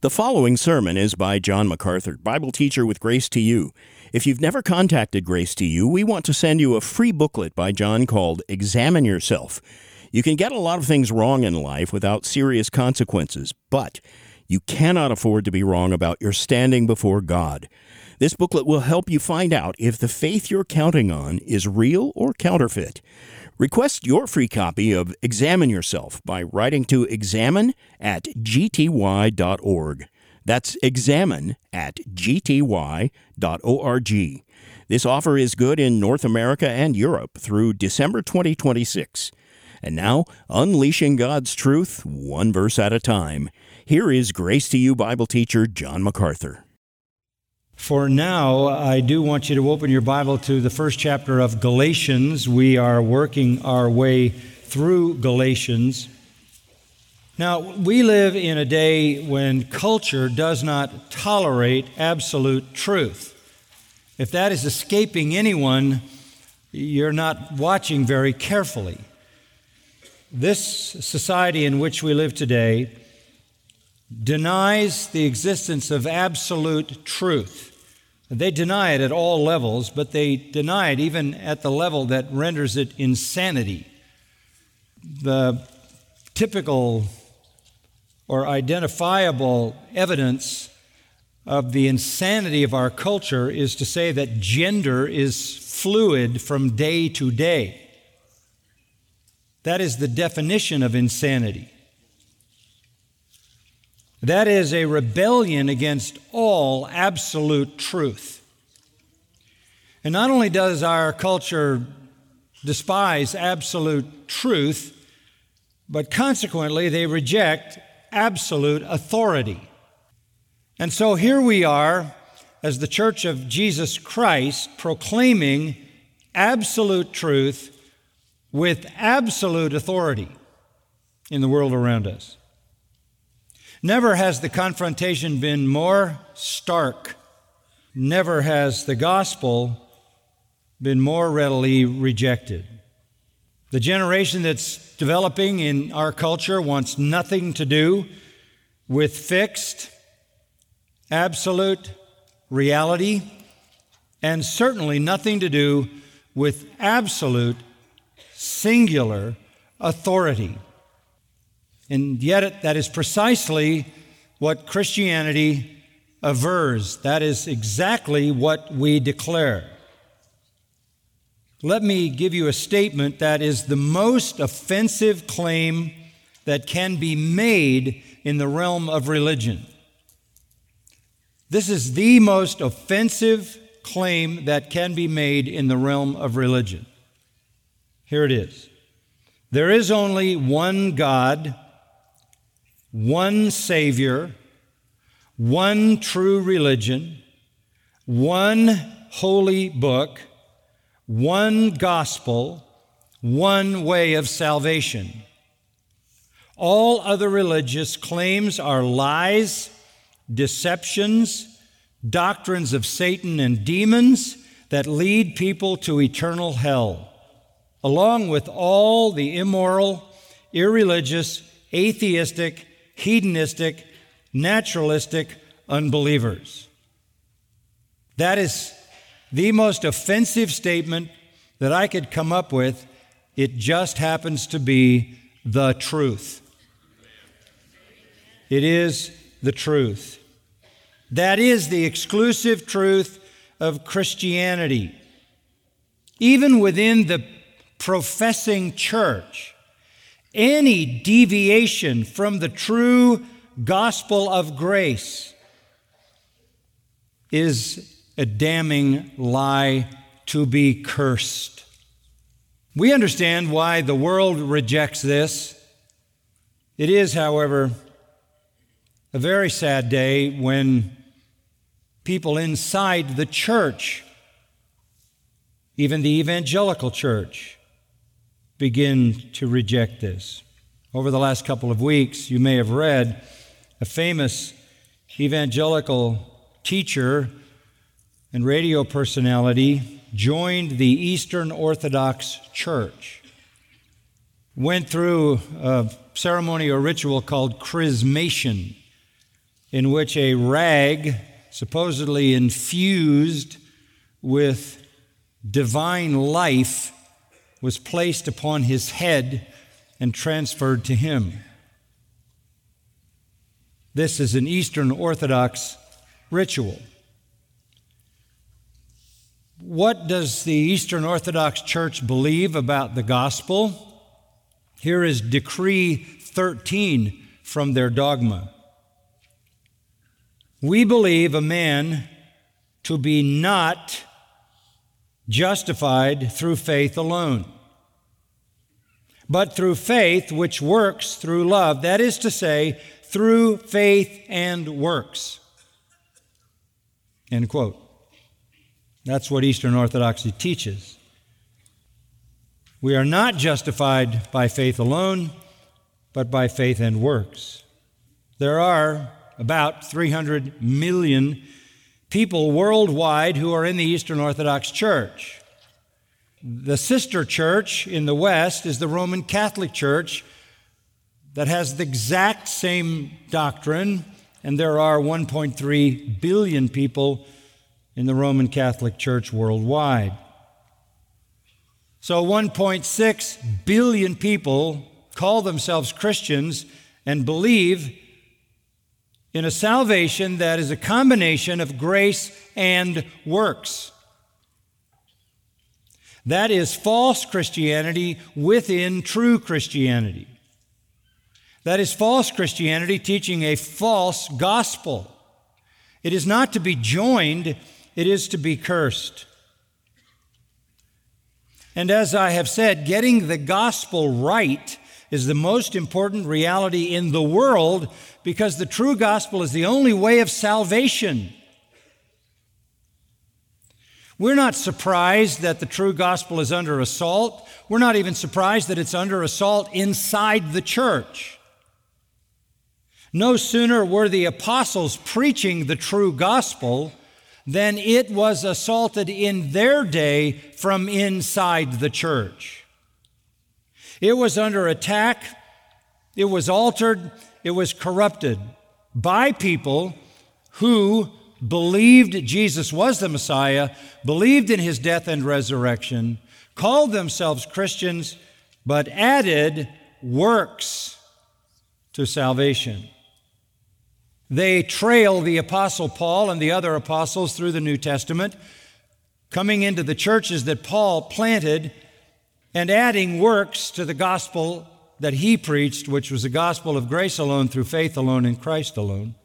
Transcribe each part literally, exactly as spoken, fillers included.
The following sermon is by John MacArthur, Bible teacher with Grace to You. If you've never contacted Grace to You, we want to send you a free booklet by John called Examine Yourself. You can get a lot of things wrong in life without serious consequences, but you cannot afford to be wrong about your standing before God. This booklet will help you find out if the faith you're counting on is real or counterfeit. Request your free copy of Examine Yourself by writing to examine at g t y dot org. That's examine at g t y dot org. This offer is good in North America and Europe through December twenty twenty-six. And now, unleashing God's truth, one verse at a time. Here is Grace to You Bible teacher John MacArthur. For now, I do want you to open your Bible to the first chapter of Galatians. We are working our way through Galatians. Now, we live in a day when culture does not tolerate absolute truth. If that is escaping anyone, you're not watching very carefully. This society in which we live today denies the existence of absolute truth. They deny it at all levels, but they deny it even at the level that renders it insanity. The typical or identifiable evidence of the insanity of our culture is to say that gender is fluid from day to day. That is the definition of insanity. That is a rebellion against all absolute truth. And not only does our culture despise absolute truth, but consequently they reject absolute authority. And so here we are as the Church of Jesus Christ proclaiming absolute truth with absolute authority in the world around us. Never has the confrontation been more stark. Never has the gospel been more readily rejected. The generation that's developing in our culture wants nothing to do with fixed, absolute reality, and certainly nothing to do with absolute, singular authority. And yet that is precisely what Christianity avers. That is exactly what we declare. Let me give you a statement that is the most offensive claim that can be made in the realm of religion. This is the most offensive claim that can be made in the realm of religion. Here it is. There is only one God, one Savior, one true religion, one holy book, one gospel, one way of salvation. All other religious claims are lies, deceptions, doctrines of Satan and demons that lead people to eternal hell, along with all the immoral, irreligious, atheistic, hedonistic, naturalistic unbelievers. That is the most offensive statement that I could come up with. It just happens to be the truth. It is the truth. That is the exclusive truth of Christianity. Even within the professing church, any deviation from the true gospel of grace is a damning lie to be cursed. We understand why the world rejects this. It is, however, a very sad day when people inside the church, even the evangelical church, begin to reject this. Over the last couple of weeks, you may have read a famous evangelical teacher and radio personality joined the Eastern Orthodox Church, went through a ceremony or ritual called chrismation, in which a rag, supposedly infused with divine life, was placed upon his head and transferred to him. This is an Eastern Orthodox ritual. What does the Eastern Orthodox Church believe about the gospel? Here is Decree thirteen from their dogma. We believe a man to be not justified through faith alone, but through faith which works through love. That is to say, through faith and works. End quote. That's what Eastern Orthodoxy teaches. We are not justified by faith alone, but by faith and works. There are about three hundred million people worldwide who are in the Eastern Orthodox Church. The sister church in the West is the Roman Catholic Church that has the exact same doctrine, and there are one point three billion people in the Roman Catholic Church worldwide. So one point six billion people call themselves Christians and believe in a salvation that is a combination of grace and works. That is false Christianity within true Christianity. That is false Christianity teaching a false gospel. It is not to be joined, it is to be cursed. And as I have said, getting the gospel right is the most important reality in the world, because the true gospel is the only way of salvation. We're not surprised that the true gospel is under assault. We're not even surprised that it's under assault inside the church. No sooner were the apostles preaching the true gospel than it was assaulted in their day from inside the church. It was under attack, it was altered, it was corrupted by people who believed Jesus was the Messiah, believed in his death and resurrection, called themselves Christians, but added works to salvation. They trail the Apostle Paul and the other apostles through the New Testament, coming into the churches that Paul planted and adding works to the gospel that he preached, which was the gospel of grace alone, through faith alone, in Christ alone.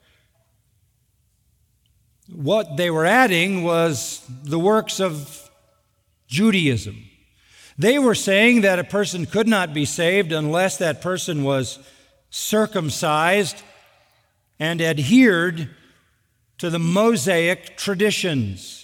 What they were adding was the works of Judaism. They were saying that a person could not be saved unless that person was circumcised and adhered to the Mosaic traditions.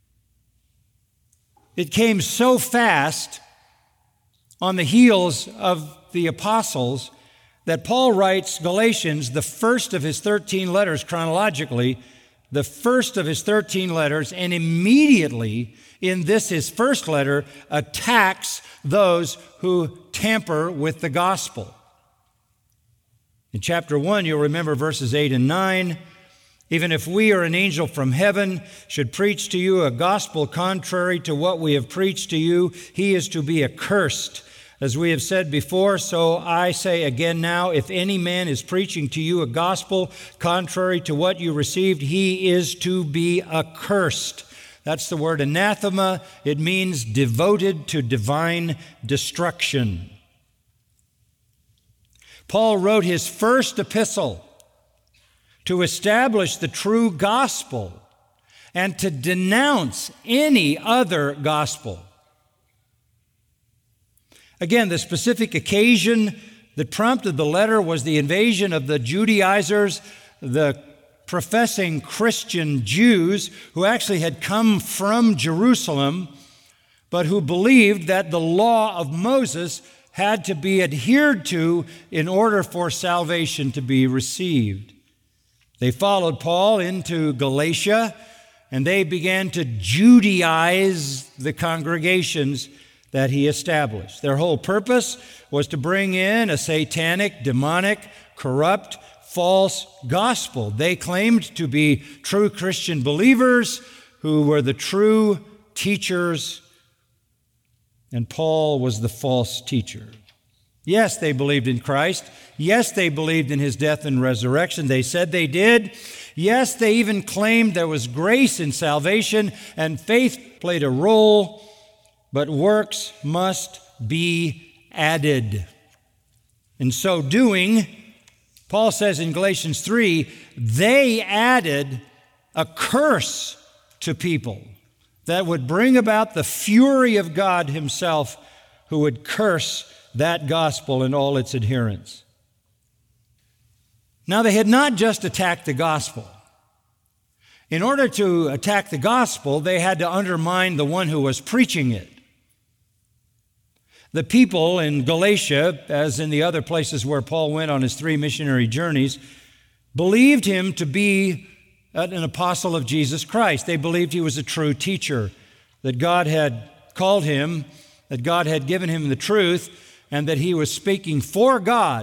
It came so fast on the heels of the apostles that Paul writes Galatians, the first of his thirteen letters chronologically, the first of his thirteen letters, and immediately in this, his first letter, attacks those who tamper with the gospel. In chapter one, you'll remember verses eight and nine. Even if we or an angel from heaven should preach to you a gospel contrary to what we have preached to you, he is to be accursed. As we have said before, so I say again now, if any man is preaching to you a gospel contrary to what you received, he is to be accursed. That's the word anathema. It means devoted to divine destruction. Paul wrote his first epistle to establish the true gospel and to denounce any other gospel. Again, the specific occasion that prompted the letter was the invasion of the Judaizers, the professing Christian Jews who actually had come from Jerusalem, but who believed that the law of Moses had to be adhered to in order for salvation to be received. They followed Paul into Galatia, and they began to Judaize the congregations that he established. Their whole purpose was to bring in a satanic, demonic, corrupt, false gospel. They claimed to be true Christian believers who were the true teachers, and Paul was the false teacher. Yes, they believed in Christ. Yes, they believed in his death and resurrection. They said they did. Yes, they even claimed there was grace in salvation and faith played a role, but works must be added. In so doing, Paul says in Galatians three, they added a curse to people that would bring about the fury of God himself, who would curse that gospel and all its adherents. Now, they had not just attacked the gospel. In order to attack the gospel, they had to undermine the one who was preaching it. The people in Galatia, as in the other places where Paul went on his three missionary journeys, believed him to be an apostle of Jesus Christ. They believed he was a true teacher, that God had called him, that God had given him the truth, and that he was speaking for God.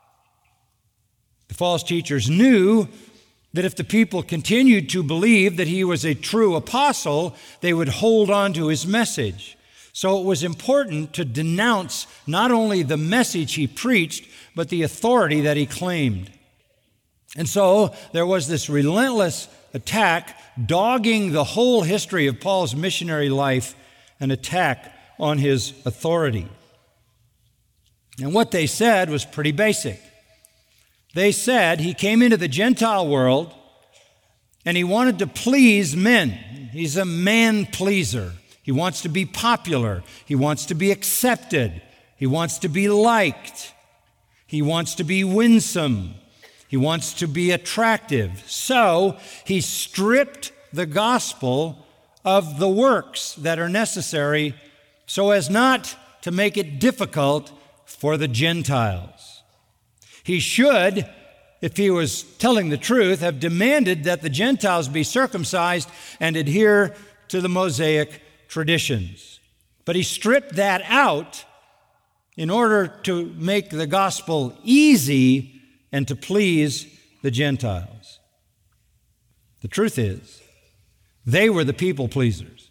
The false teachers knew that if the people continued to believe that he was a true apostle, they would hold on to his message. So it was important to denounce not only the message he preached, but the authority that he claimed. And so there was this relentless attack dogging the whole history of Paul's missionary life, an attack on his authority. And what they said was pretty basic. They said he came into the Gentile world and he wanted to please men. He's a man pleaser. He wants to be popular. He wants to be accepted. He wants to be liked. He wants to be winsome. He wants to be attractive. So he stripped the gospel of the works that are necessary so as not to make it difficult for the Gentiles. He should, if he was telling the truth, have demanded that the Gentiles be circumcised and adhere to the Mosaic traditions. But he stripped that out in order to make the gospel easy and to please the Gentiles. The truth is, they were the people pleasers.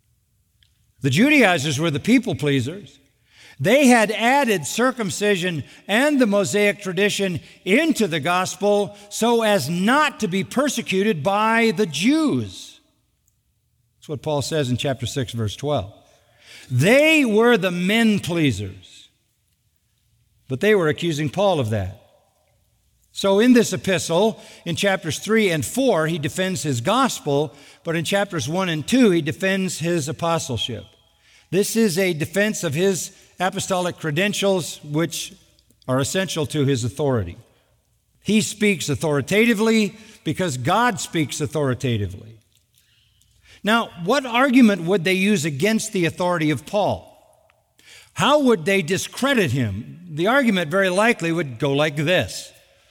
The Judaizers were the people pleasers. They had added circumcision and the Mosaic tradition into the gospel so as not to be persecuted by the Jews. That's what Paul says in chapter six, verse twelve. They were the men pleasers, but they were accusing Paul of that. So in this epistle, in chapters three and four, he defends his gospel, but in chapters one and two, he defends his apostleship. This is a defense of his apostolic credentials, which are essential to his authority. He speaks authoritatively because God speaks authoritatively. Now, what argument would they use against the authority of Paul? How would they discredit him? The argument very likely would go like this.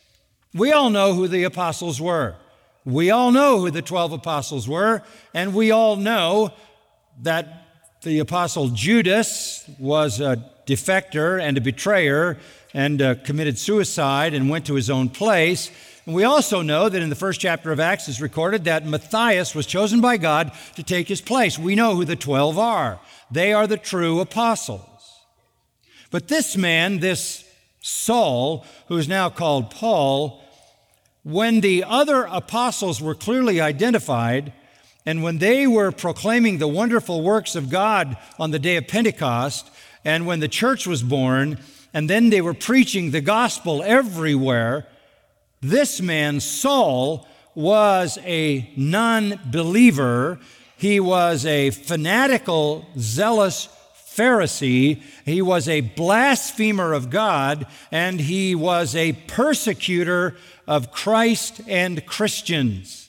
We all know who the apostles were. We all know who the twelve apostles were, and we all know that the apostle Judas was a defector and a betrayer and uh, committed suicide and went to his own place. And we also know that in the first chapter of Acts is recorded that Matthias was chosen by God to take his place. We know who the twelve are. They are the true apostles. But this man, this Saul, who is now called Paul, when the other apostles were clearly identified, and when they were proclaiming the wonderful works of God on the day of Pentecost, and when the church was born, and then they were preaching the gospel everywhere, this man, Saul, was a non-believer. He was a fanatical, zealous Pharisee. He was a blasphemer of God, and he was a persecutor of Christ and Christians.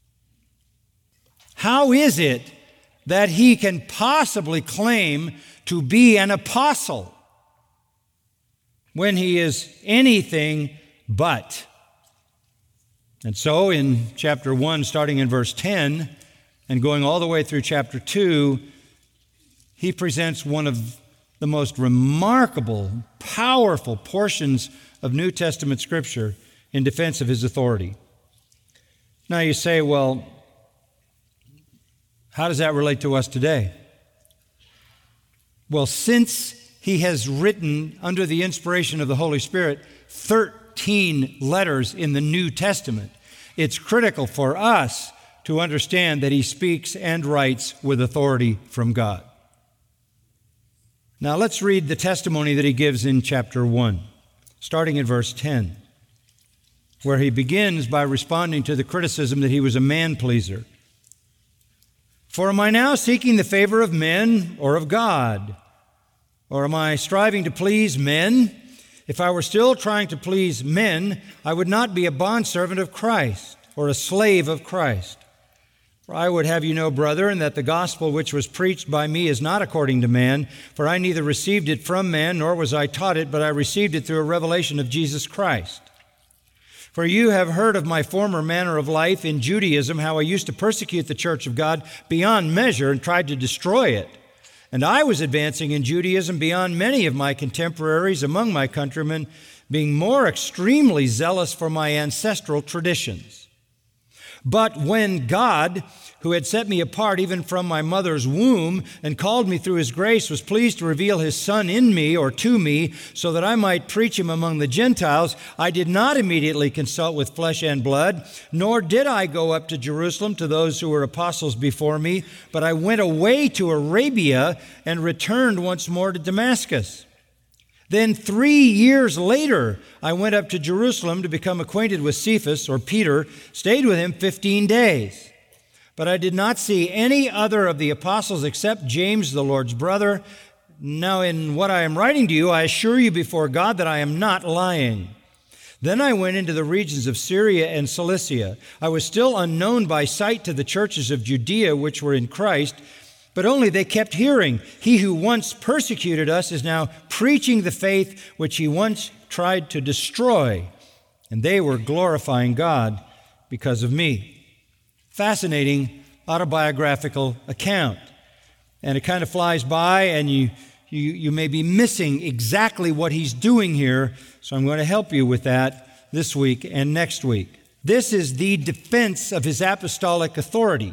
How is it that he can possibly claim to be an apostle when he is anything but? And so in chapter one, starting in verse ten, and going all the way through chapter two, he presents one of the most remarkable, powerful portions of New Testament Scripture in defense of his authority. Now you say, well, how does that relate to us today? Well, since he has written, under the inspiration of the Holy Spirit, thirteen letters in the New Testament, it's critical for us to understand that he speaks and writes with authority from God. Now let's read the testimony that he gives in chapter one, starting in verse ten, where he begins by responding to the criticism that he was a man-pleaser. For am I now seeking the favor of men or of God? Or am I striving to please men? If I were still trying to please men, I would not be a bondservant of Christ or a slave of Christ. For I would have you know, brethren, that the gospel which was preached by me is not according to man, for I neither received it from man, nor was I taught it, but I received it through a revelation of Jesus Christ. For you have heard of my former manner of life in Judaism, how I used to persecute the church of God beyond measure and tried to destroy it. And I was advancing in Judaism beyond many of my contemporaries among my countrymen, being more extremely zealous for my ancestral traditions. But when God, who had set me apart even from my mother's womb and called me through his grace, was pleased to reveal his Son in me or to me so that I might preach him among the Gentiles, I did not immediately consult with flesh and blood, nor did I go up to Jerusalem to those who were apostles before me, but I went away to Arabia and returned once more to Damascus. Then three years later, I went up to Jerusalem to become acquainted with Cephas, or Peter, stayed with him fifteen days. But I did not see any other of the apostles except James, the Lord's brother. Now in what I am writing to you, I assure you before God that I am not lying. Then I went into the regions of Syria and Cilicia. I was still unknown by sight to the churches of Judea which were in Christ, but only they kept hearing, he who once persecuted us is now preaching the faith which he once tried to destroy. And they were glorifying God because of me. Fascinating autobiographical account. And it kind of flies by, and you, you, you may be missing exactly what he's doing here. So I'm going to help you with that this week and next week. This is the defense of his apostolic authority,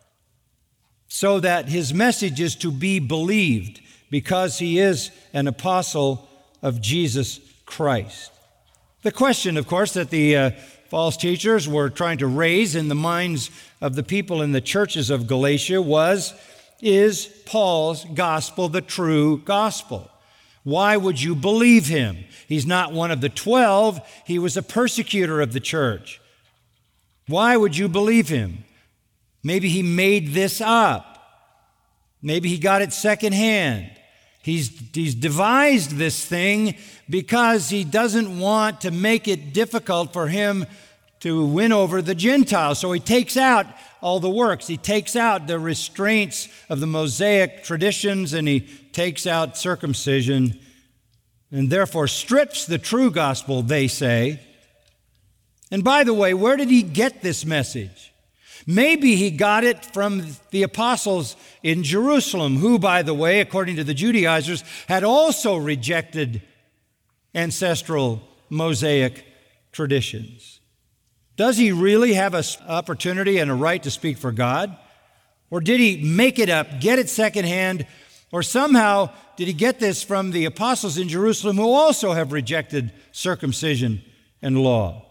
so that his message is to be believed because he is an apostle of Jesus Christ. The question, of course, that the uh, false teachers were trying to raise in the minds of the people in the churches of Galatia was, is Paul's gospel the true gospel? Why would you believe him? He's not one of the twelve. He was a persecutor of the church. Why would you believe him? Maybe he made this up. Maybe he got it secondhand. He's, he's devised this thing because he doesn't want to make it difficult for him to win over the Gentiles. So he takes out all the works. He takes out the restraints of the Mosaic traditions, and he takes out circumcision, and therefore strips the true gospel, they say. And by the way, where did he get this message? Maybe he got it from the apostles in Jerusalem, who, by the way, according to the Judaizers, had also rejected ancestral Mosaic traditions. Does he really have an opportunity and a right to speak for God? Or did he make it up, get it secondhand, or somehow did he get this from the apostles in Jerusalem who also have rejected circumcision and law?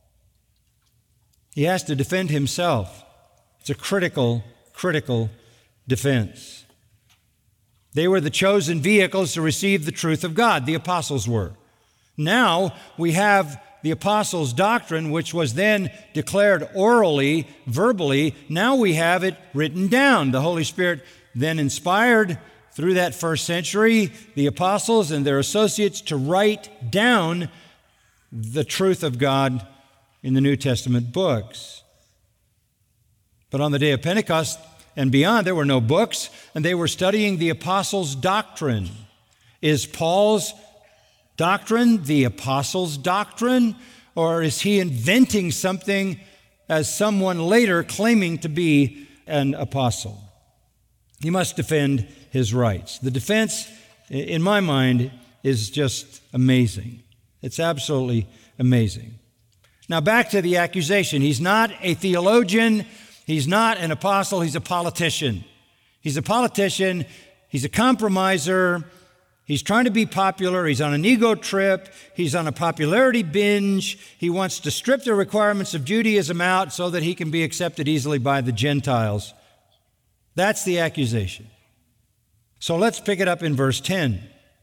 He has to defend himself. It's a critical, critical defense. They were the chosen vehicles to receive the truth of God. The apostles were. Now we have the apostles' doctrine, which was then declared orally, verbally. Now we have it written down. The Holy Spirit then inspired through that first century the apostles and their associates to write down the truth of God in the New Testament books. But on the day of Pentecost and beyond, there were no books, and they were studying the apostles' doctrine. Is Paul's doctrine the apostles' doctrine, or is he inventing something as someone later claiming to be an apostle? He must defend his rights. The defense, in my mind, is just amazing. It's absolutely amazing. Now back to the accusation. He's not a theologian. He's not an apostle. He's a politician. He's a politician. He's a compromiser. He's trying to be popular. He's on an ego trip. He's on a popularity binge. He wants to strip the requirements of Judaism out so that he can be accepted easily by the Gentiles. That's the accusation. So let's pick it up in verse ten.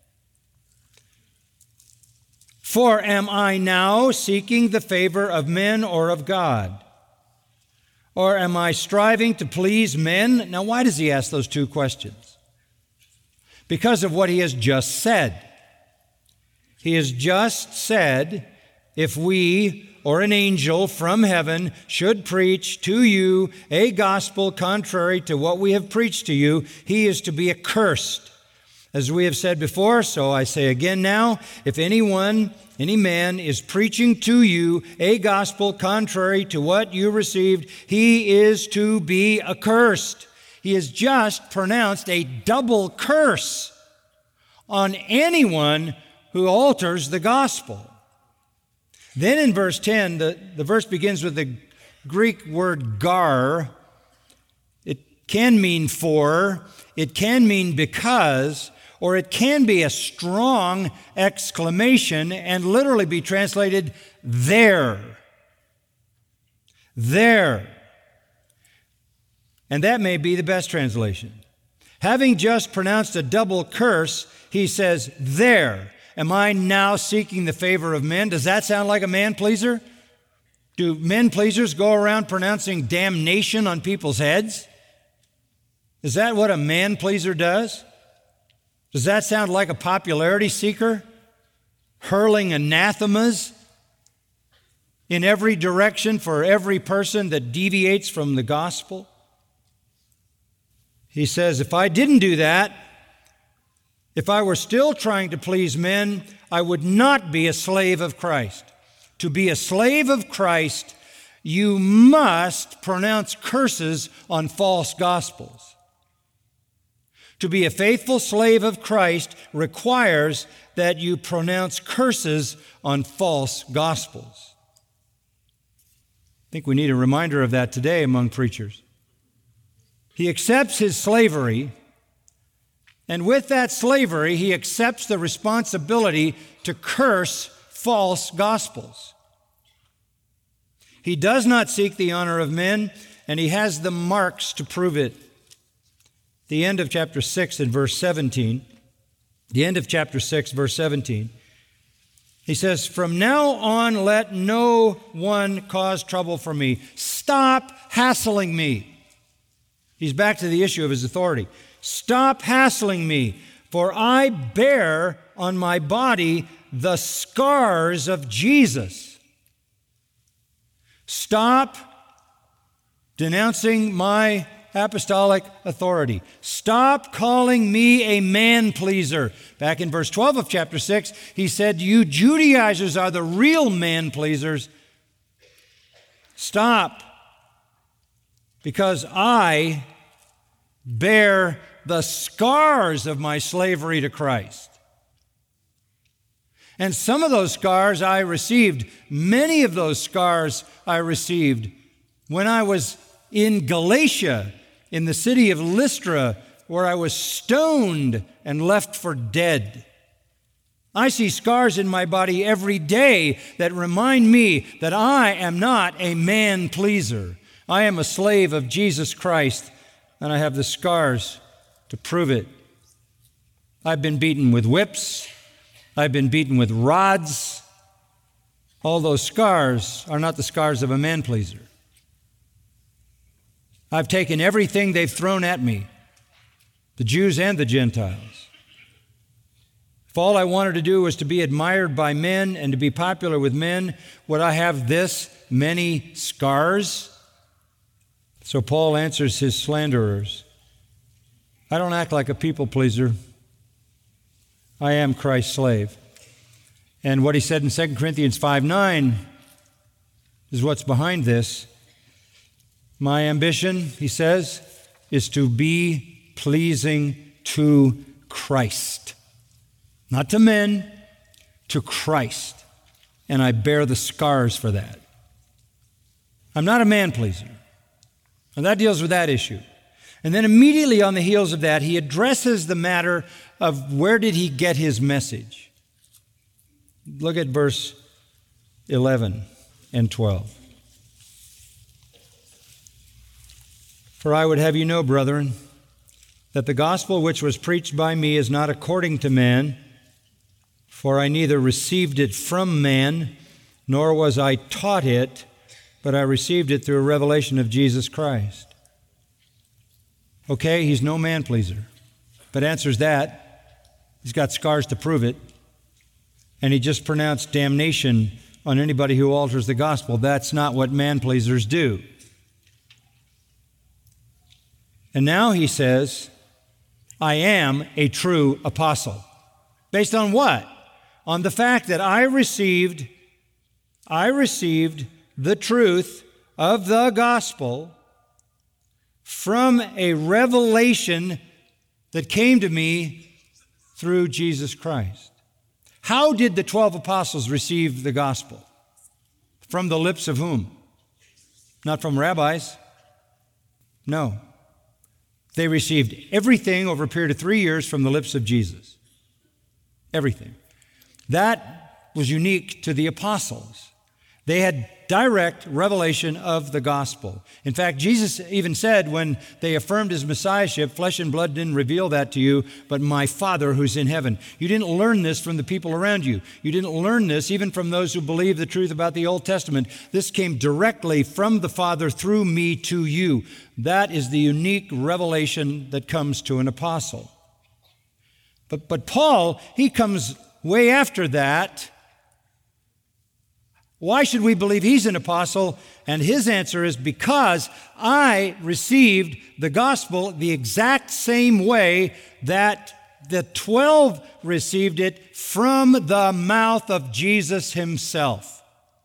For am I now seeking the favor of men or of God? Or am I striving to please men? Now, why does he ask those two questions? Because of what he has just said. He has just said, if we or an angel from heaven should preach to you a gospel contrary to what we have preached to you, he is to be accursed. As we have said before, so I say again now, if anyone, any man is preaching to you a gospel contrary to what you received, he is to be accursed. He has just pronounced a double curse on anyone who alters the gospel. Then in verse ten, the, the verse begins with the Greek word gar. It can mean for, it can mean because, or it can be a strong exclamation and literally be translated there. There. And that may be the best translation. Having just pronounced a double curse, he says, there. Am I now seeking the favor of men? Does that sound like a man pleaser? Do men pleasers go around pronouncing damnation on people's heads? Is that what a man pleaser does? Does that sound like a popularity seeker? Hurling anathemas in every direction for every person that deviates from the gospel? He says, if I didn't do that, if I were still trying to please men, I would not be a slave of Christ. To be a slave of Christ, you must pronounce curses on false gospels. To be a faithful slave of Christ requires that you pronounce curses on false gospels. I think we need a reminder of that today among preachers. He accepts his slavery, and with that slavery, he accepts the responsibility to curse false gospels. He does not seek the honor of men, and he has the marks to prove it. The end of chapter six and verse seventeen, the end of chapter six, verse seventeen, he says, from now on, let no one cause trouble for me. Stop hassling me. He's back to the issue of his authority. Stop hassling me, for I bear on my body the scars of Jesus. Stop denouncing my apostolic authority. Stop calling me a man pleaser. Back in verse twelve of chapter six, he said, you Judaizers are the real man pleasers. Stop, because I bear the scars of my slavery to Christ. And some of those scars I received, many of those scars I received when I was in Galatia, in the city of Lystra, where I was stoned and left for dead. I see scars in my body every day that remind me that I am not a man pleaser. I am a slave of Jesus Christ, and I have the scars to prove it. I've been beaten with whips. I've been beaten with rods. All those scars are not the scars of a man pleaser. I've taken everything they've thrown at me, the Jews and the Gentiles. If all I wanted to do was to be admired by men and to be popular with men, would I have this many scars? So Paul answers his slanderers, I don't act like a people pleaser. I am Christ's slave. And what he said in Second Corinthians five nine is what's behind this. My ambition, he says, is to be pleasing to Christ. Not to men, to Christ. And I bear the scars for that. I'm not a man pleaser. And that deals with that issue. And then immediately on the heels of that, he addresses the matter of where did he get his message. Look at verse eleven and twelve. For I would have you know, brethren, that the gospel which was preached by me is not according to man, for I neither received it from man, nor was I taught it, but I received it through a revelation of Jesus Christ. Okay, he's no man pleaser, but answers that. He's got scars to prove it, and he just pronounced damnation on anybody who alters the gospel. That's not what man pleasers do. And now he says, I am a true apostle. Based on what? On the fact that I received, I received the truth of the gospel from a revelation that came to me through Jesus Christ. How did the twelve apostles receive the gospel? From the lips of whom? Not from rabbis. No. They received everything over a period of three years from the lips of Jesus. Everything. That was unique to the apostles. They had direct revelation of the gospel. In fact, Jesus even said when they affirmed his messiahship, flesh and blood didn't reveal that to you, but my Father who's in heaven. You didn't learn this from the people around you. You didn't learn this even from those who believe the truth about the Old Testament. This came directly from the Father through me to you. That is the unique revelation that comes to an apostle. But, but Paul, he comes way after that. Why should we believe he's an apostle? And his answer is because I received the gospel the exact same way that the twelve received it from the mouth of Jesus himself.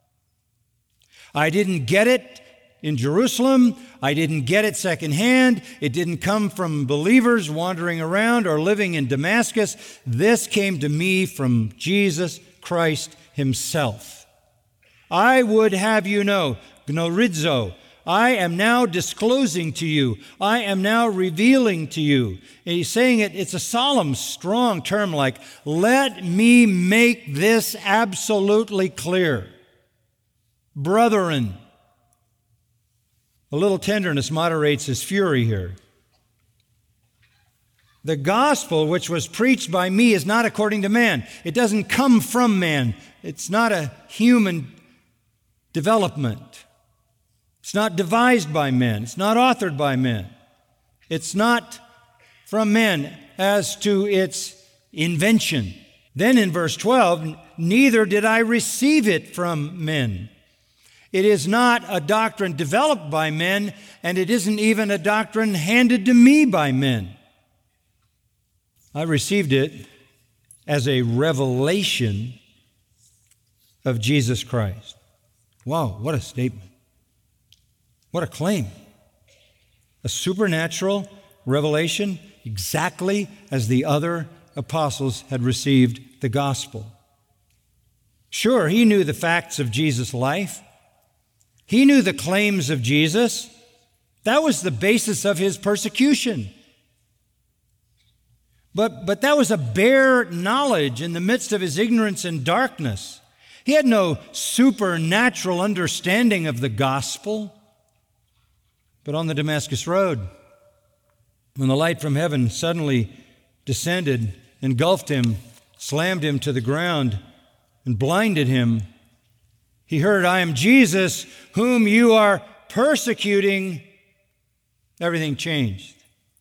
I didn't get it in Jerusalem. I didn't get it secondhand. It didn't come from believers wandering around or living in Damascus. This came to me from Jesus Christ himself. I would have you know, gnorizo, I am now disclosing to you. I am now revealing to you. And he's saying it, it's a solemn, strong term like, let me make this absolutely clear. Brethren, a little tenderness moderates his fury here. The gospel which was preached by me is not according to man. It doesn't come from man. It's not a human development. It's not devised by men. It's not authored by men. It's not from men as to its invention. Then in verse twelve, neither did I receive it from men. It is not a doctrine developed by men, and it isn't even a doctrine handed to me by men. I received it as a revelation of Jesus Christ. Wow, what a statement. What a claim. A supernatural revelation exactly as the other apostles had received the gospel. Sure, he knew the facts of Jesus' life. He knew the claims of Jesus. That was the basis of his persecution. But, but that was a bare knowledge in the midst of his ignorance and darkness. He had no supernatural understanding of the gospel. But on the Damascus Road, when the light from heaven suddenly descended, engulfed him, slammed him to the ground, and blinded him, he heard, I am Jesus, whom you are persecuting. Everything changed.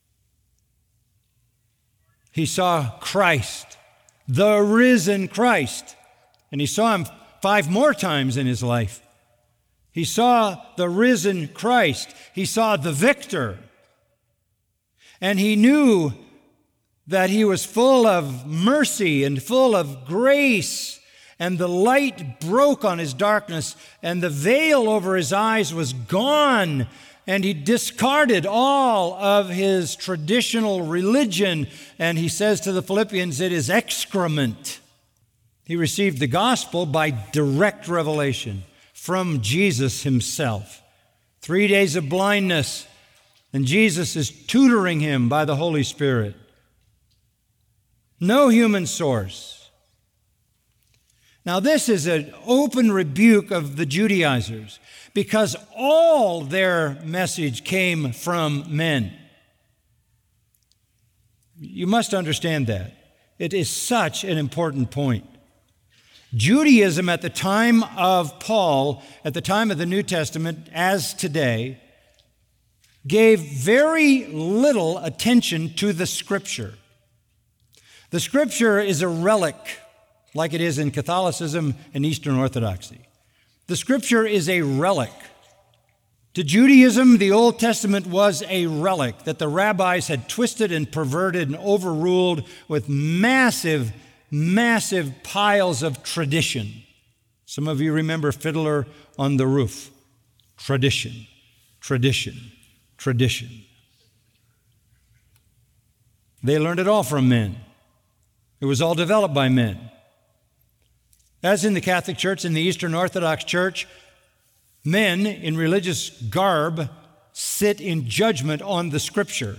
He saw Christ, the risen Christ. And he saw him five more times in his life. He saw the risen Christ. He saw the victor. And he knew that he was full of mercy and full of grace. And the light broke on his darkness, and the veil over his eyes was gone. And he discarded all of his traditional religion. And he says to the Philippians, it is excrement. He received the gospel by direct revelation from Jesus himself. Three days of blindness, and Jesus is tutoring him by the Holy Spirit. No human source. Now, this is an open rebuke of the Judaizers because all their message came from men. You must understand that. It is such an important point. Judaism at the time of Paul, at the time of the New Testament, as today, gave very little attention to the Scripture. The Scripture is a relic, like it is in Catholicism and Eastern Orthodoxy. The Scripture is a relic. To Judaism, the Old Testament was a relic that the rabbis had twisted and perverted and overruled with massive, massive piles of tradition. Some of you remember Fiddler on the Roof. Tradition, tradition, tradition. They learned it all from men. It was all developed by men. As in the Catholic Church and the Eastern Orthodox Church, men in religious garb sit in judgment on the Scripture.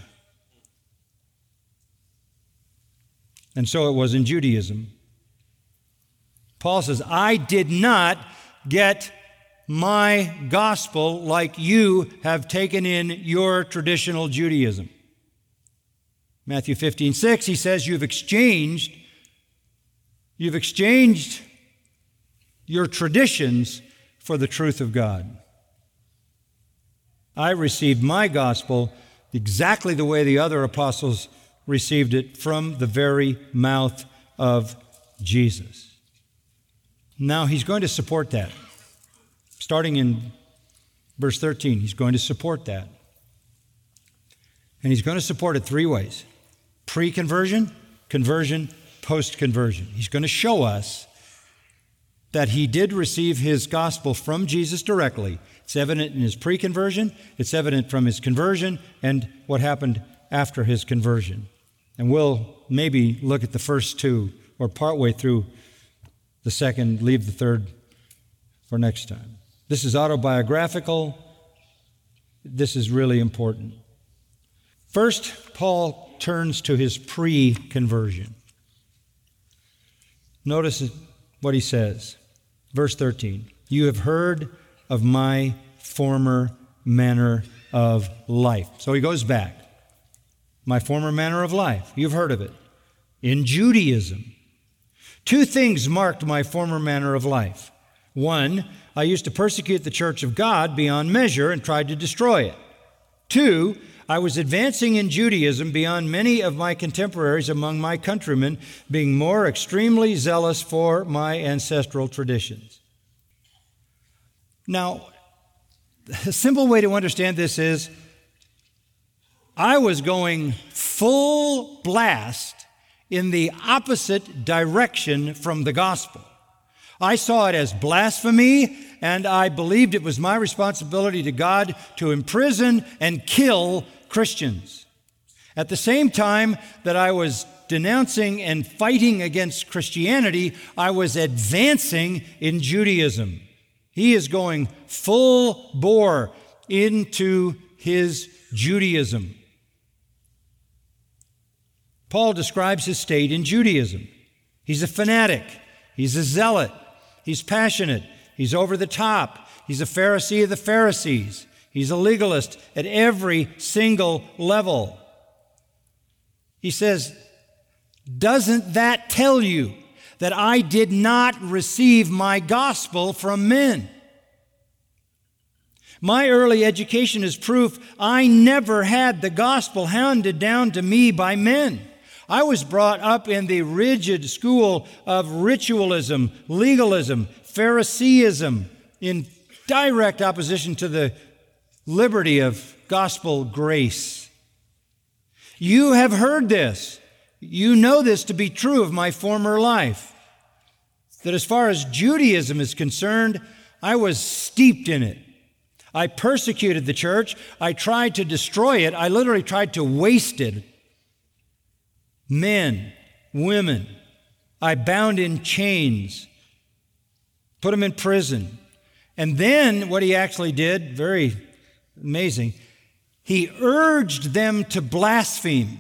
And so it was in Judaism. Paul says, I did not get my gospel like you have taken in your traditional Judaism. Matthew fifteen six, he says, you've exchanged, you've exchanged your traditions for the truth of God. I received my gospel exactly the way the other apostles received it, from the very mouth of Jesus. Now he's going to support that. Starting in verse thirteen, he's going to support that. And he's going to support it three ways: pre-conversion, conversion, post-conversion. He's going to show us that he did receive his gospel from Jesus directly. It's evident in his pre-conversion, it's evident from his conversion, and what happened after his conversion. And we'll maybe look at the first two, or partway through the second, leave the third for next time. This is autobiographical. This is really important. First, Paul turns to his pre-conversion. Notice what he says. Verse thirteen, you have heard of my former manner of life. So he goes back. My former manner of life. You've heard of it. In Judaism. Two things marked my former manner of life. One, I used to persecute the church of God beyond measure and tried to destroy it. Two, I was advancing in Judaism beyond many of my contemporaries among my countrymen, being more extremely zealous for my ancestral traditions. Now, a simple way to understand this is, I was going full blast in the opposite direction from the gospel. I saw it as blasphemy, and I believed it was my responsibility to God to imprison and kill Christians. At the same time that I was denouncing and fighting against Christianity, I was advancing in Judaism. He is going full bore into his Judaism. Paul describes his state in Judaism. He's a fanatic. He's a zealot. He's passionate. He's over the top. He's a Pharisee of the Pharisees. He's a legalist at every single level. He says, doesn't that tell you that I did not receive my gospel from men? My early education is proof I never had the gospel handed down to me by men. I was brought up in the rigid school of ritualism, legalism, Phariseeism, in direct opposition to the liberty of gospel grace. You have heard this. You know this to be true of my former life, that as far as Judaism is concerned, I was steeped in it. I persecuted the church. I tried to destroy it. I literally tried to waste it. Men, women, I bound in chains, put them in prison. And then what he actually did, very amazing. He urged them to blaspheme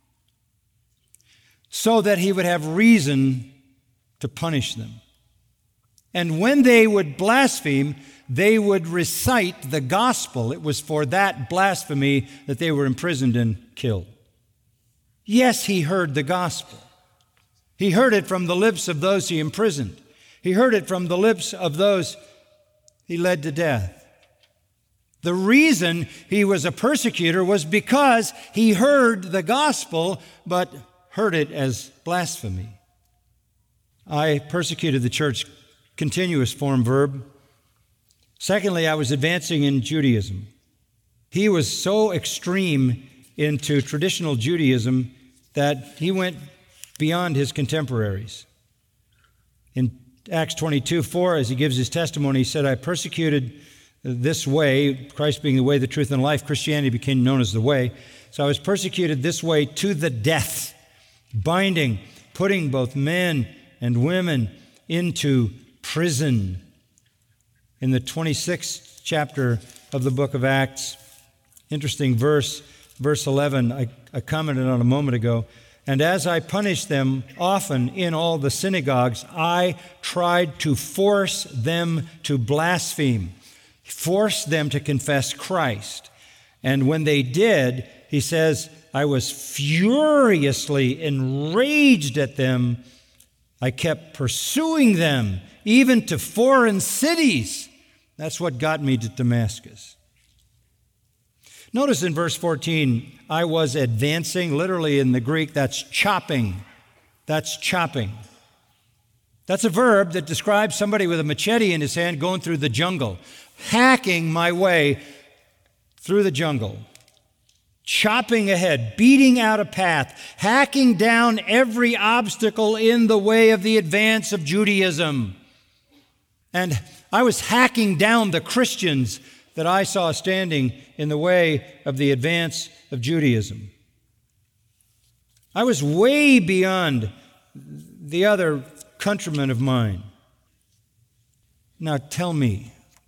so that he would have reason to punish them. And when they would blaspheme, they would recite the gospel. It was for that blasphemy that they were imprisoned and killed. Yes, he heard the gospel. He heard it from the lips of those he imprisoned. He heard it from the lips of those he led to death. The reason he was a persecutor was because he heard the gospel, but heard it as blasphemy. I persecuted the church, continuous form verb. Secondly, I was advancing in Judaism. He was so extreme into traditional Judaism that he went beyond his contemporaries. In Acts twenty-two four, as he gives his testimony, he said, I persecuted this way, Christ being the way, the truth, and life. Christianity became known as the way. So I was persecuted this way to the death, binding, putting both men and women into prison. In the twenty-sixth chapter of the book of Acts, interesting verse, verse eleven, I, I commented on a moment ago. And as I punished them often in all the synagogues, I tried to force them to blaspheme, force them to confess Christ. And when they did, he says, I was furiously enraged at them. I kept pursuing them, even to foreign cities. That's what got me to Damascus. Notice in verse fourteen, I was advancing. Literally in the Greek, that's chopping. That's chopping. That's a verb that describes somebody with a machete in his hand going through the jungle, hacking my way through the jungle, chopping ahead, beating out a path, hacking down every obstacle in the way of the advance of Judaism. And I was hacking down the Christians that I saw standing in the way of the advance of Judaism. I was way beyond the other countrymen of mine. Now tell me,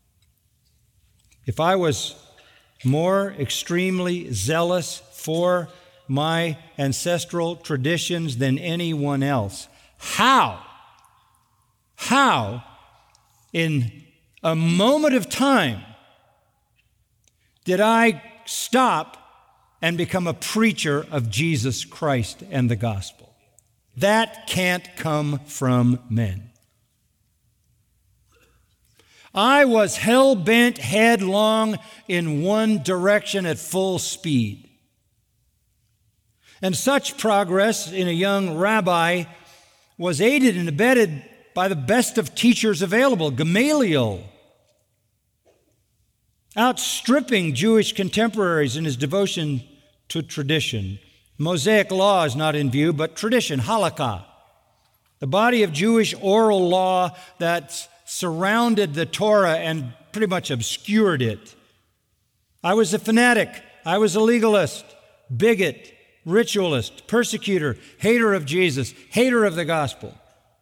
if I was more extremely zealous for my ancestral traditions than anyone else, how, how in a moment of time did I stop and become a preacher of Jesus Christ and the gospel? That can't come from men. I was hell-bent headlong in one direction at full speed. And such progress in a young rabbi was aided and abetted by the best of teachers available, Gamaliel, outstripping Jewish contemporaries in his devotion to tradition. Mosaic law is not in view, but tradition, halakha, the body of Jewish oral law that surrounded the Torah and pretty much obscured it. I was a fanatic. I was a legalist, bigot, ritualist, persecutor, hater of Jesus, hater of the gospel.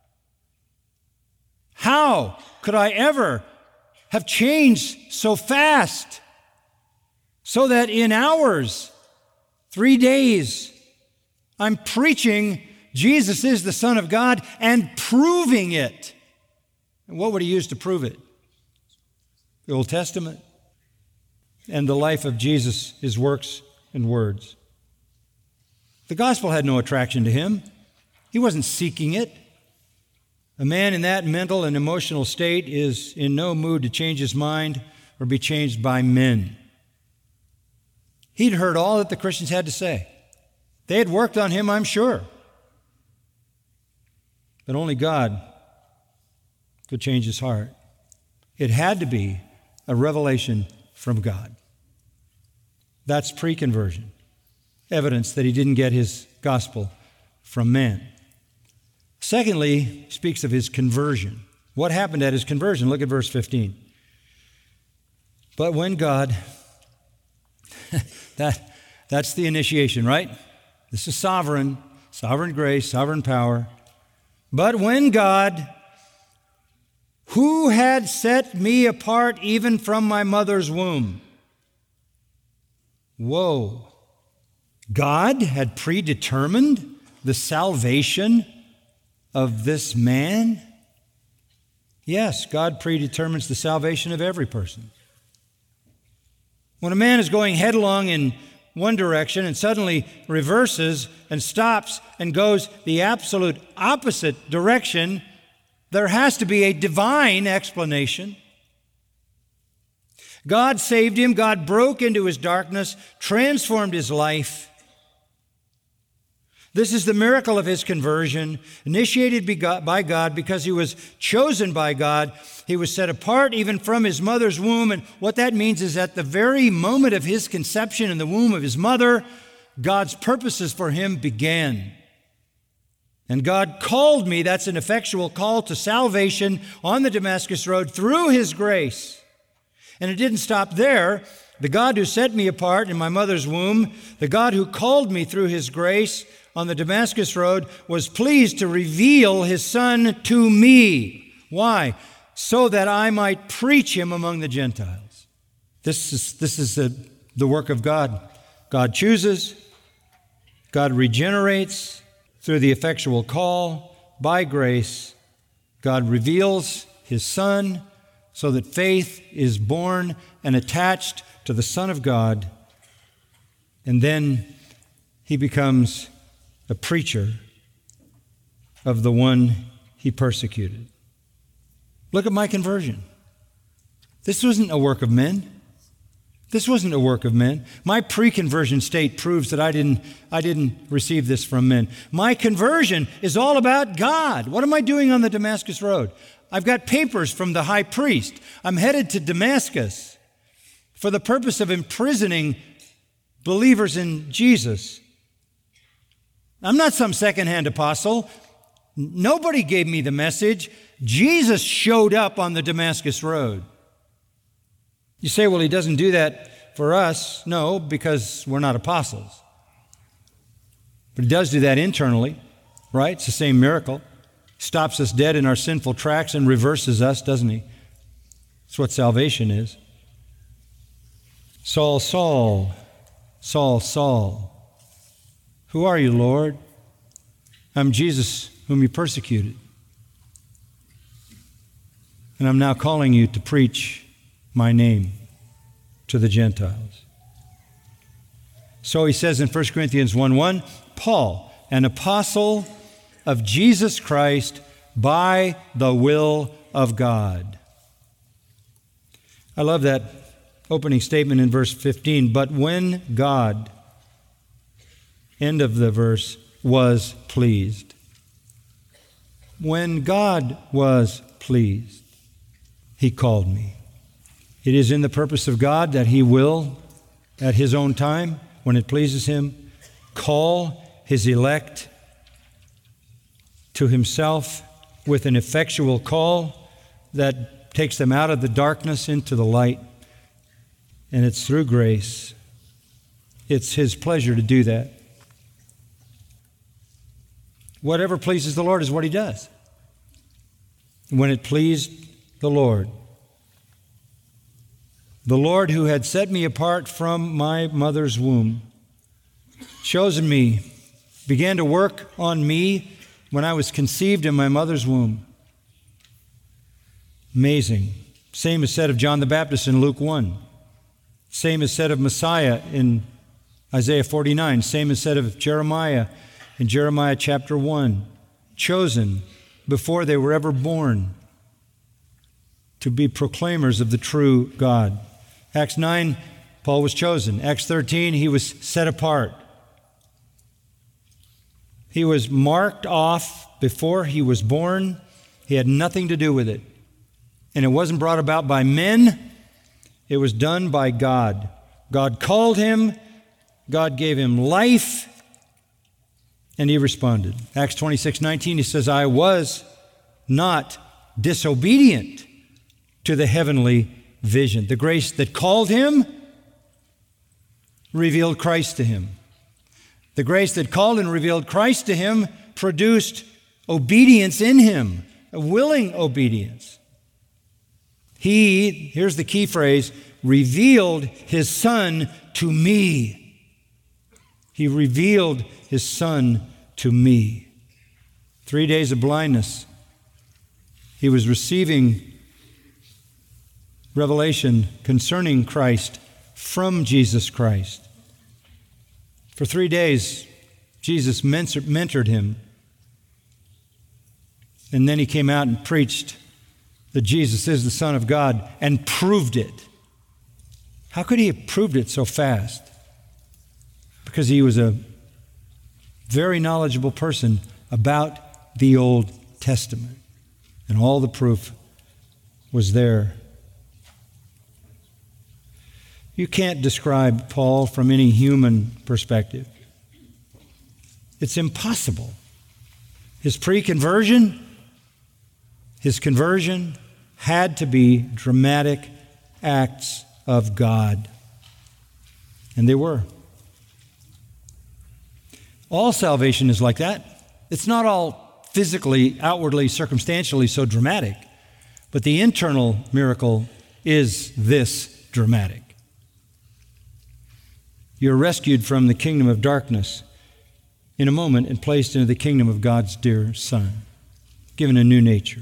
How could I ever have changed so fast so that in hours, three days, I'm preaching Jesus is the Son of God and proving it? And what would he use to prove it? The Old Testament and the life of Jesus, his works and words. The gospel had no attraction to him. He wasn't seeking it. A man in that mental and emotional state is in no mood to change his mind or be changed by men. He'd heard all that the Christians had to say. They had worked on him, I'm sure. But only God could change his heart. It had to be a revelation from God. That's pre-conversion, evidence that he didn't get his gospel from man. Secondly, he speaks of his conversion. What happened at his conversion? Look at verse fifteen. But when God, that, that's the initiation, right? This is sovereign, sovereign grace, sovereign power. But when God, who had set me apart even from my mother's womb. Whoa. God had predetermined the salvation of this man? Yes, God predetermines the salvation of every person. When a man is going headlong in one direction and suddenly reverses and stops and goes the absolute opposite direction, there has to be a divine explanation. God saved him. God broke into his darkness, transformed his life. This is the miracle of his conversion, initiated by God because he was chosen by God. He was set apart even from his mother's womb. And what that means is at the very moment of his conception in the womb of his mother, God's purposes for him began. And God called me, that's an effectual call to salvation on the Damascus Road through his grace. And it didn't stop there. The God who set me apart in my mother's womb, the God who called me through his grace on the Damascus Road, was pleased to reveal his Son to me. Why? So that I might preach him among the Gentiles. This is, this is the, the work of God. God chooses, God regenerates through the effectual call, by grace. God reveals his Son so that faith is born and attached to the Son of God, and then he becomes a preacher of the one he persecuted. Look at my conversion. This wasn't a work of men. This wasn't a work of men. My pre-conversion state proves that I didn't, I didn't receive this from men. My conversion is all about God. What am I doing on the Damascus Road? I've got papers from the high priest. I'm headed to Damascus for the purpose of imprisoning believers in Jesus. I'm not some secondhand apostle. Nobody gave me the message. Jesus showed up on the Damascus Road. You say, well, he doesn't do that for us. No, because we're not apostles. But he does do that internally, right? It's the same miracle. Stops us dead in our sinful tracks and reverses us, doesn't he? That's what salvation is. Saul, Saul, Saul, Saul. Who are you, Lord? I'm Jesus whom you persecuted. And I'm now calling you to preach my name to the Gentiles. So he says in First Corinthians one one, Paul, an apostle of Jesus Christ by the will of God. I love that opening statement in verse fifteen. But when God, end of the verse, was pleased. When God was pleased, he called me. It is in the purpose of God that he will, at his own time, when it pleases him, call his elect to himself with an effectual call that takes them out of the darkness into the light. And it's through grace. It's his pleasure to do that. Whatever pleases the Lord is what he does. When it pleased the Lord, the Lord who had set me apart from my mother's womb, chosen me, began to work on me when I was conceived in my mother's womb. Amazing. Same is said of John the Baptist in Luke one. Same is said of Messiah in Isaiah forty-nine. Same is said of Jeremiah in Jeremiah chapter one. Chosen before they were ever born to be proclaimers of the true God. Acts nine, Paul was chosen. Acts thirteen, he was set apart. He was marked off before he was born. He had nothing to do with it. And it wasn't brought about by men. It was done by God. God called him. God gave him life. And he responded. Acts twenty-six nineteen, he says, I was not disobedient to the heavenly vision. The grace that called him revealed Christ to him. The grace that called and revealed Christ to him produced obedience in him, a willing obedience. He, here's the key phrase, revealed his Son to me. He revealed his Son to me. Three days of blindness. He was receiving revelation concerning Christ from Jesus Christ. For three days, Jesus mentored him. And then he came out and preached that Jesus is the Son of God and proved it. How could he have proved it so fast? Because he was a very knowledgeable person about the Old Testament. And all the proof was there. You can't describe Paul from any human perspective. It's impossible. His pre-conversion, his conversion had to be dramatic acts of God. And they were. All salvation is like that. It's not all physically, outwardly, circumstantially so dramatic, but the internal miracle is this dramatic. You're rescued from the kingdom of darkness in a moment and placed into the kingdom of God's dear Son, given a new nature.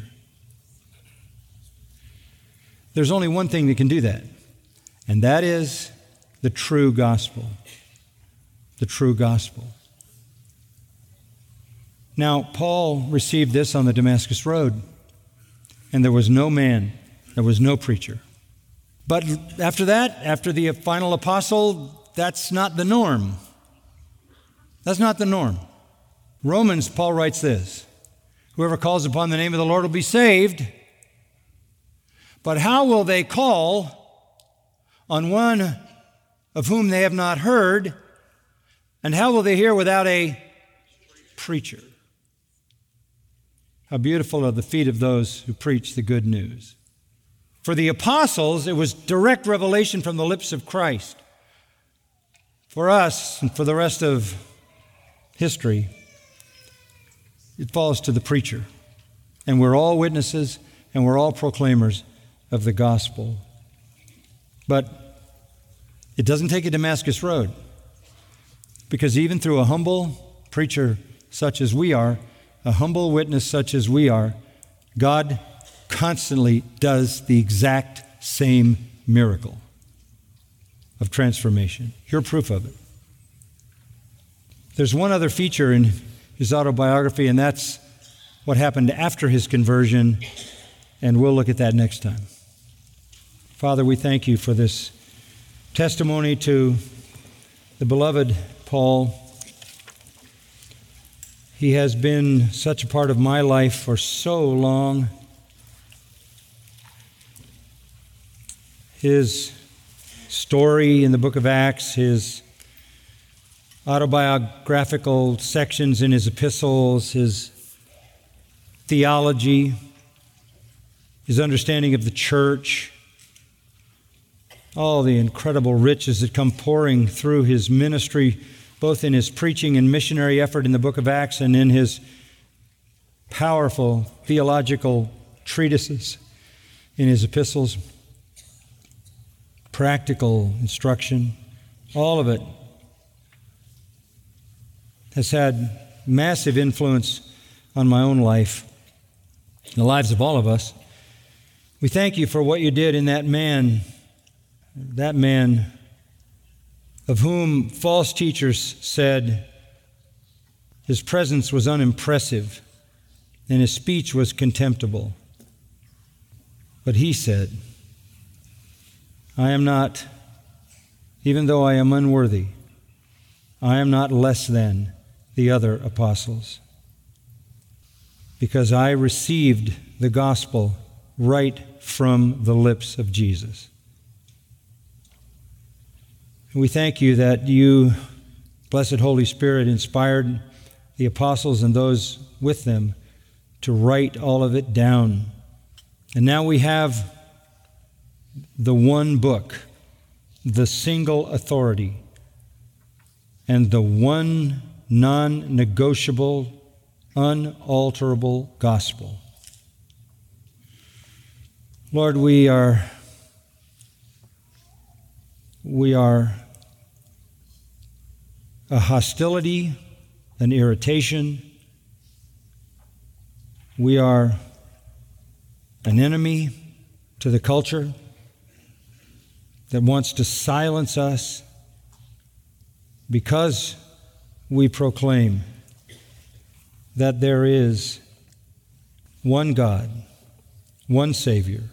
There's only one thing that can do that, and that is the true gospel. The true gospel. Now, Paul received this on the Damascus Road, and there was no man, there was no preacher. But after that, after the final apostle, that's not the norm. That's not the norm. Romans, Paul writes this: whoever calls upon the name of the Lord will be saved. But how will they call on one of whom they have not heard? And how will they hear without a preacher? How beautiful are the feet of those who preach the good news. For the apostles, it was direct revelation from the lips of Christ. For us, and for the rest of history, it falls to the preacher. And we're all witnesses, and we're all proclaimers of the gospel. But it doesn't take a Damascus Road, because even through a humble preacher such as we are, a humble witness such as we are, God constantly does the exact same miracle of transformation. You're proof of it. There's one other feature in his autobiography, and that's what happened after his conversion, and we'll look at that next time. Father, we thank you for this testimony to the beloved Paul. He has been such a part of my life for so long. His story in the book of Acts, his autobiographical sections in his epistles, his theology, his understanding of the church, all the incredible riches that come pouring through his ministry, both in his preaching and missionary effort in the book of Acts and in his powerful theological treatises in his epistles, practical instruction, all of it has had massive influence on my own life, the lives of all of us. We thank you for what you did in that man, that man of whom false teachers said his presence was unimpressive and his speech was contemptible. But he said, I am not, even though I am unworthy, I am not less than the other apostles, because I received the gospel right from the lips of Jesus. We thank you that you, blessed Holy Spirit, inspired the apostles and those with them to write all of it down. And now we have the one book, the single authority, and the one non-negotiable, unalterable gospel. Lord, we are We are a hostility, an irritation. We are an enemy to the culture that wants to silence us because we proclaim that there is one God, one Savior,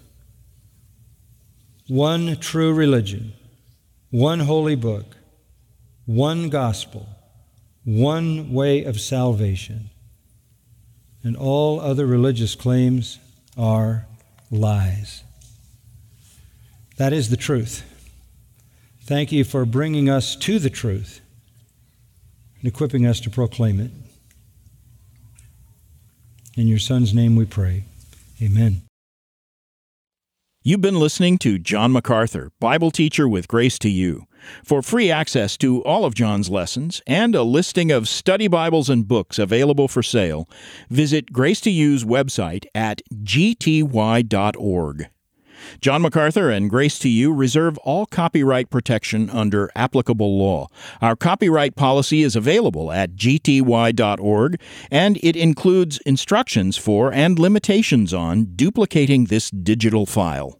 one true religion, one holy book, one gospel, one way of salvation, and all other religious claims are lies. That is the truth. Thank you for bringing us to the truth and equipping us to proclaim it. In your Son's name we pray. Amen. You've been listening to John MacArthur, Bible teacher with Grace to You. For free access to all of John's lessons and a listing of study Bibles and books available for sale, visit Grace to You's website at g t y dot org. John MacArthur and Grace to You reserve all copyright protection under applicable law. Our copyright policy is available at g t y dot org, and it includes instructions for and limitations on duplicating this digital file.